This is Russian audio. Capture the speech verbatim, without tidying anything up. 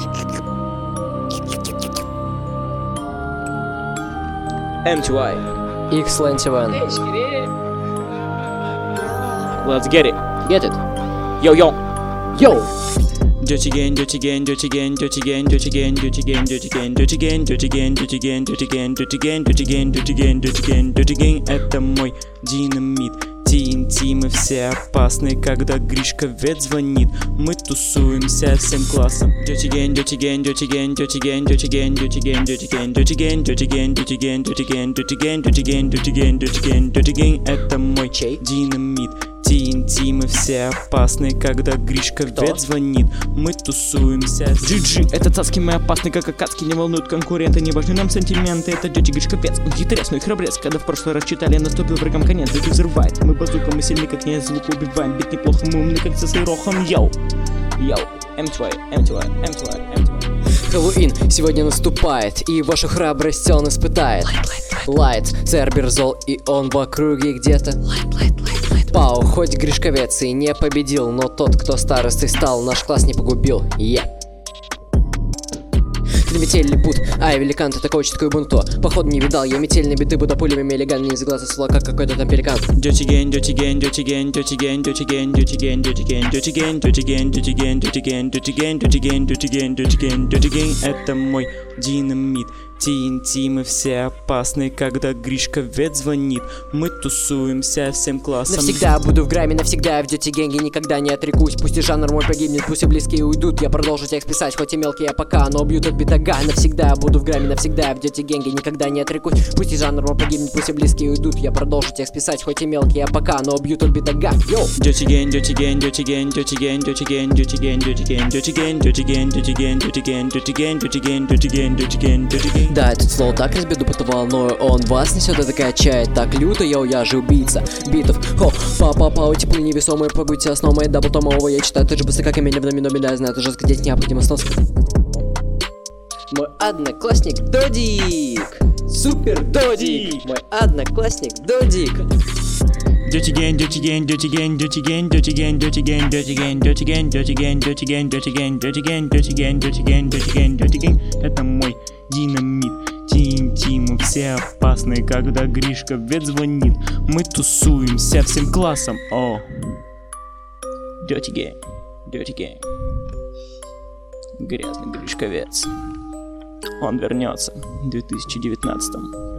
эм ти уай. X ninety-one. Let's get it. Get it. Йо-йо. Yo! Do it again, do it again, do it again, do it again, do it again, do it again, do it again, do it again, do it again, do it again, do it again, do it again, do it again, do it again, do it again, do it again. Это мой динамит. ти эн ти, мы все опасны, когда Гришка Вет звонит. Мы тусуемся всем классом. Do it again, do it again, do it again, do it again, do it again, do it again, do it again, do it again, do it again, do it again, do it again, do it again, do it again, do it again, do it again, do it again. Это мой чей динамит. ти эн ти, мы все опасны, когда Гришка Вет звонит. Мы тусуемся. джи джи, это цацки, мы опасны, как акацки. Не волнуют конкуренты, не важны нам сантименты. Это дядя Гришка Вет, он хитрец, но и храбрец. Когда в прошлый раз читали, наступил врагам конец. Звуки взрывает, мы базука, мы сильны, как нет. Звук убиваем, бит неплохо, мы умны, как со Сейрохом. Йоу, йоу, эм ти уай, эм ти уай, эм ти уай, эм ти уай. Хэллоуин сегодня наступает, и вашу храбрость он испытает. Лайт, Церберзол, и он в округе где-то. Пау, хоть Гришковец и не победил, но тот, кто старостой стал, наш класс не погубил. Yeah. Метельный пут, ай, великан, ты такой такой бунто. Походу не видал, я метельные биты, буду пулями легально не из глаза слова, как какой-то там пеликан. Do it again, do it again, do it again, do it again, do it again, do it again, do it again, do it again, do it again, do it again, do it again, do it again, do it again, do it again, do it again, do it again. Это мой динамит. ти эн ти, мы все опасны, когда Гришка Вет звонит. Мы тусуемся всем классом. Навсегда буду в грамме, навсегда в дете генге никогда не отрекусь. Пусть и жанр мой погибнет, пусть и близкие уйдут. Я продолжу текст писать, хоть и мелкие я пока, но убьют от битага. Навсегда буду в грамме, навсегда в дете генге никогда не отрекусь. Пусть и жанр мой погибнет, пусть и близкие уйдут. Я продолжу текст писать, хоть и мелкие я пока, но убьют от битага. Йоу! Do it again, do it again, do it again, do it again, do it again, do it again, do it again, do it again, do it again, do it again, do it again, do it again, do it again, do it again, do it again, do it again. Да, этот слово так разбеду под волною, он вас несет и качает так люто, йоу, я же убийца битов. Хо, па-па-па, теплы невесомые, погуйте основ моей дабл томового, я читаю так же быстро, как и меня в номино, я знаю, это жестко, здесь необходима сноска. Мой одноклассник Додик, супер Додик, мой одноклассник Додик. Do it again, do it again, do it again, do it again, do it again, do it again, do it again, do it again, do it again, do it again, do it again, do it again, do it again, do it again, do it again, do it again. Это мой динамит. ти эн ти, мы все опасны, когда Гришка Вет звонит. Мы тусуемся всем классом. О, do it again, do it again. Грязный Гришковец. Он вернется в две тысячи девятнадцатом.